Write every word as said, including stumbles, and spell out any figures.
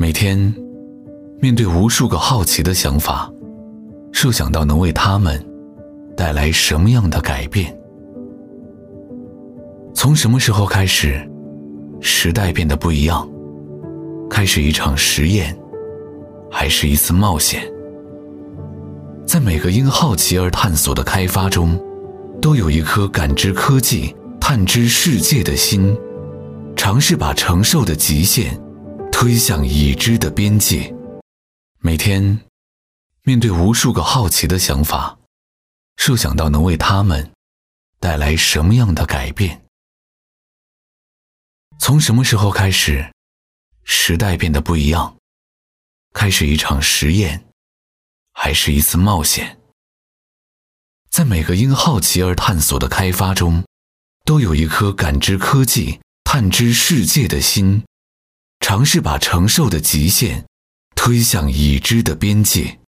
每天面对无数个好奇的想法，设想到能为他们带来什么样的改变。从什么时候开始，时代变得不一样？开始一场实验，还是一次冒险？在每个因好奇而探索的开发中，都有一颗感知科技、探知世界的心，尝试把承受的极限推向已知的边界。每天面对无数个好奇的想法，设想到能为他们带来什么样的改变。从什么时候开始，时代变得不一样？开始一场实验，还是一次冒险？在每个因好奇而探索的开发中，都有一颗感知科技、探知世界的心，尝试把承受的极限推向已知的边界。